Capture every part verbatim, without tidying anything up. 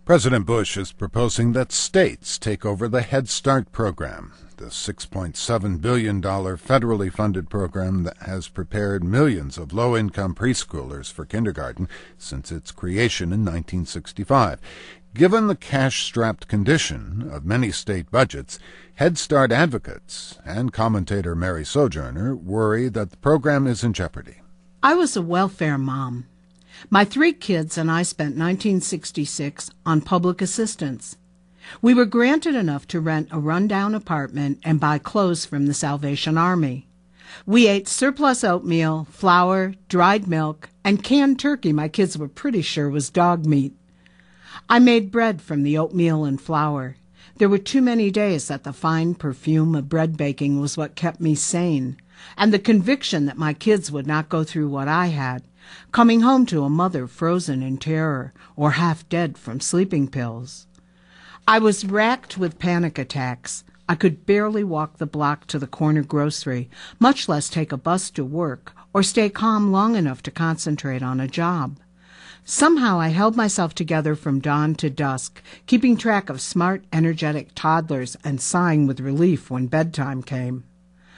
President Bush is proposing that states take over the Head Start program, the six point seven billion dollars federally funded program that has prepared millions of low-income preschoolers for kindergarten since its creation in nineteen sixty-five. Given the cash-strapped condition of many state budgets, Head Start advocates and commentator Mary Sojourner worry that the program is in jeopardy. I was a welfare mom. My three kids and I spent nineteen sixty-six on public assistance. We were granted enough to rent a rundown apartment and buy clothes from the Salvation Army. We ate surplus oatmeal, flour, dried milk, and canned turkey my kids were pretty sure was dog meat. I made bread from the oatmeal and flour. There were too many days that the fine perfume of bread baking was what kept me sane, and the conviction that my kids would not go through what I had, coming home to a mother frozen in terror or half dead from sleeping pills. I was racked with panic attacks. I could barely walk the block to the corner grocery, much less take a bus to work or stay calm long enough to concentrate on a job. Somehow I held myself together from dawn to dusk, keeping track of smart, energetic toddlers and sighing with relief when bedtime came.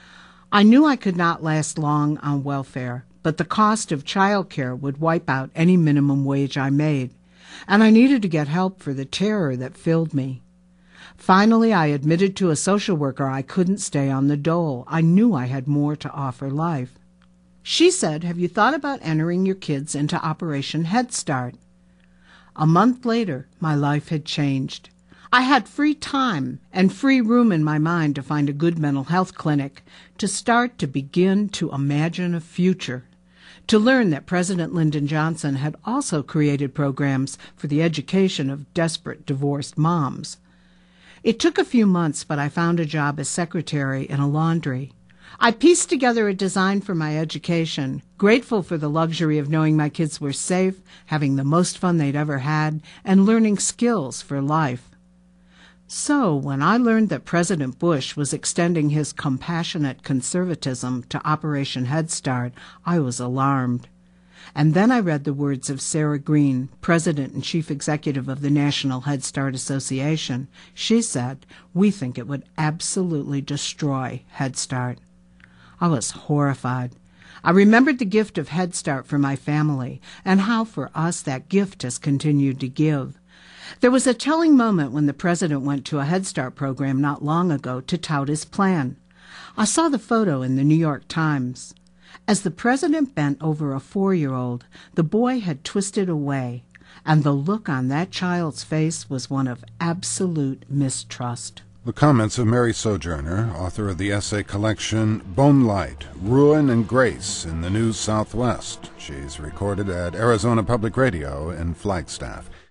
I knew I could not last long on welfare, but the cost of child care would wipe out any minimum wage I made, and I needed to get help for the terror that filled me. Finally, I admitted to a social worker I couldn't stay on the dole. I knew I had more to offer life. She said, "Have you thought about entering your kids into Operation Head Start?" A month later, my life had changed. I had free time and free room in my mind to find a good mental health clinic, to start to begin to imagine a future, to learn that President Lyndon Johnson had also created programs for the education of desperate divorced moms. It took a few months, but I found a job as secretary in a laundry. I pieced together a design for my education, grateful for the luxury of knowing my kids were safe, having the most fun they'd ever had, and learning skills for life. So, when I learned that President Bush was extending his compassionate conservatism to Operation Head Start, I was alarmed. And then I read the words of Sarah Green, President and Chief Executive of the National Head Start Association. She said, "We think it would absolutely destroy Head Start." I was horrified. I remembered the gift of Head Start for my family, and how for us that gift has continued to give. There was a telling moment when the president went to a Head Start program not long ago to tout his plan. I saw the photo in the New York Times. As the president bent over a four-year-old, the boy had twisted away, and the look on that child's face was one of absolute mistrust. The comments of Mary Sojourner, author of the essay collection Bone Light, Ruin and Grace in the New Southwest. She's recorded at Arizona Public Radio in Flagstaff.